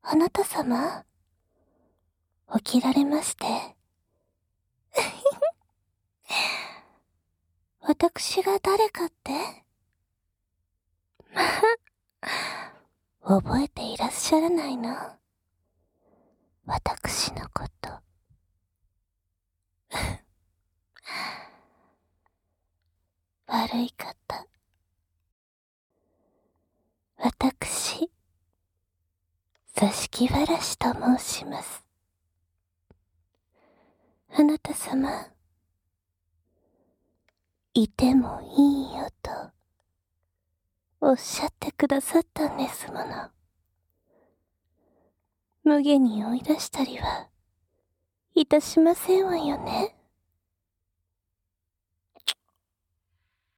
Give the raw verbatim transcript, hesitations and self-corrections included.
あなた様、起きられまして。私が誰かって覚えていらっしゃらないの？私のこと。悪い方。私、座敷わらしと申します。あなた様、いてもいいよと、おっしゃってくださったんですもの。無下に追い出したりは、いたしませんわよね。